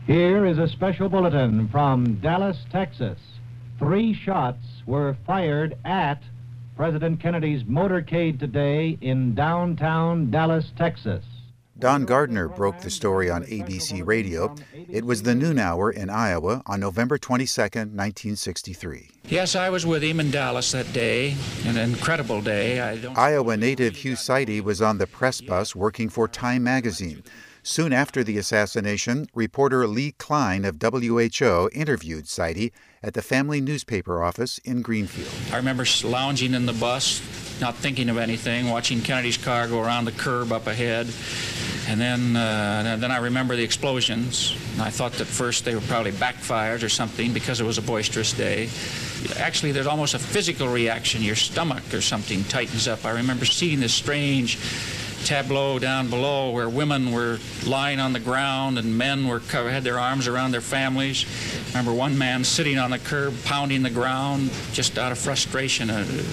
Here is a special bulletin from Dallas, Texas. 3 shots were fired at President Kennedy's motorcade today in downtown Dallas, Texas. Don Gardner broke the story on ABC Radio. It was the noon hour in Iowa on November 22, 1963. Yes, I was with him in Dallas that day, an incredible day. Iowa native Hugh Sidey was on the press bus working for Time magazine. Soon after the assassination, reporter Lee Klein of WHO interviewed Sidey at the family newspaper office in Greenfield. I remember lounging in the bus, not thinking of anything, watching Kennedy's car go around the curb up ahead. And then I remember the explosions. I thought that first they were probably backfires or something because it was a boisterous day. Actually, there's almost a physical reaction. Your stomach or something tightens up. I remember seeing this strange tableau down below where women were lying on the ground and men had their arms around their families. I remember one man sitting on the curb pounding the ground just out of frustration.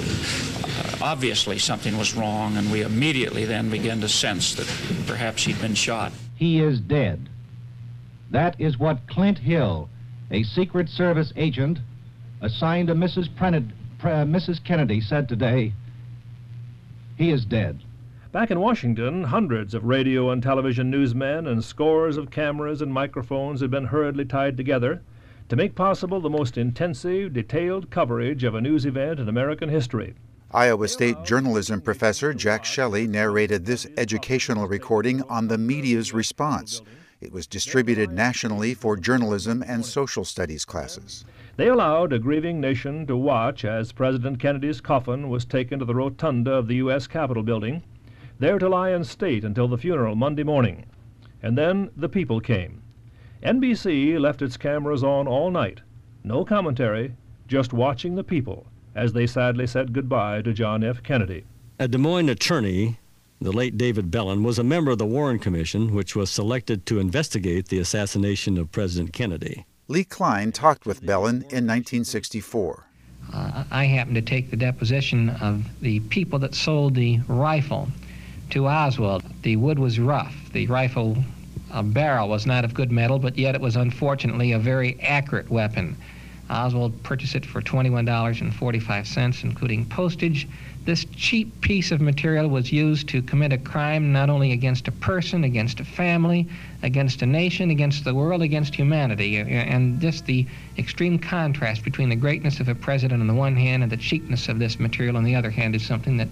Obviously something was wrong, and we immediately then began to sense that perhaps he'd been shot. He is dead. That is what Clint Hill, a Secret Service agent assigned to Mrs. Kennedy, said today. He is dead. Back in Washington, hundreds of radio and television newsmen and scores of cameras and microphones had been hurriedly tied together to make possible the most intensive, detailed coverage of a news event in American history. Iowa State journalism professor Jack Shelley narrated this educational recording on the media's response. It was distributed nationally for journalism and social studies classes. They allowed a grieving nation to watch as President Kennedy's coffin was taken to the rotunda of the U.S. Capitol building, there to lie in state until the funeral Monday morning. And then the people came. NBC left its cameras on all night. No commentary, just watching the people as they sadly said goodbye to John F. Kennedy. A Des Moines attorney, the late David Bellin, was a member of the Warren Commission, which was selected to investigate the assassination of President Kennedy. Lee Klein talked with Bellin in 1964. I happened to take the deposition of the people that sold the rifle to Oswald. The wood was rough. The rifle barrel was not of good metal, but yet it was unfortunately a very accurate weapon. Oswald purchased it for $21.45, including postage. This cheap piece of material was used to commit a crime not only against a person, against a family, against a nation, against the world, against humanity. And just the extreme contrast between the greatness of a president on the one hand and the cheapness of this material on the other hand is something that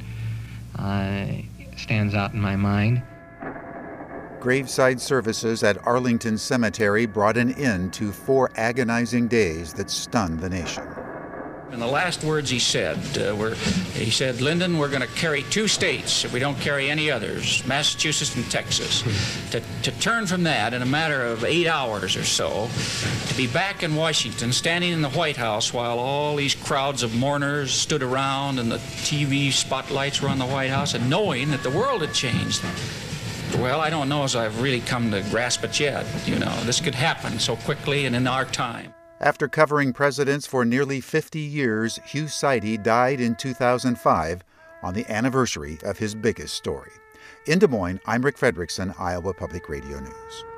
stands out in my mind. Graveside services at Arlington Cemetery brought an end to 4 agonizing days that stunned the nation. And the last words he said were, he said, "Lyndon, we're going to carry 2 states if we don't carry any others, Massachusetts and Texas." To turn from that in a matter of 8 hours or so, to be back in Washington, standing in the White House while all these crowds of mourners stood around and the TV spotlights were on the White House, and knowing that the world had changed. Well, I don't know as I've really come to grasp it yet. This could happen so quickly and in our time. After covering presidents for nearly 50 years, Hugh Sidey died in 2005 on the anniversary of his biggest story. In Des Moines, I'm Rick Fredrickson, Iowa Public Radio News.